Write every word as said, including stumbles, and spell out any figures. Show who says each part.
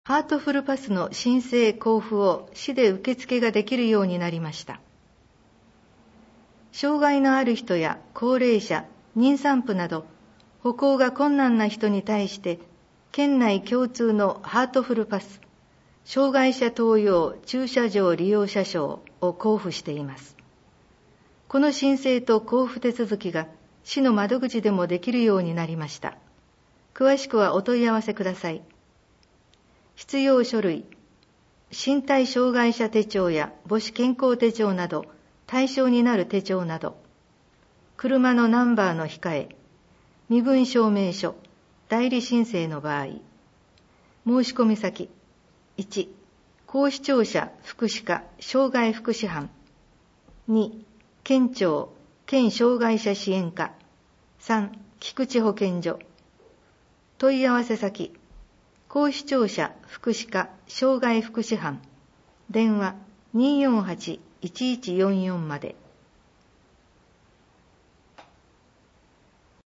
Speaker 1: ハートフルパスの申請交付を市で受付ができるようになりました。障害のある人や高齢者、妊産婦など歩行が困難な人に対して県内共通のハートフルパス、障害者等用駐車場利用者証を交付しています。この申請と交付手続きが市の窓口でもできるようになりました。詳しくはお問い合わせください。必要書類、身体障害者手帳や母子健康手帳など対象になる手帳など、車のナンバーの控え、身分証明書、代理申請の場合、申し込み先、いち、高視聴者福祉課障害福祉班、に、県庁県障害者支援課、さん、菊池保健所。問い合わせ先、高視聴者福祉課障害福祉班、電話にーよんはち いちいちよんよんまで。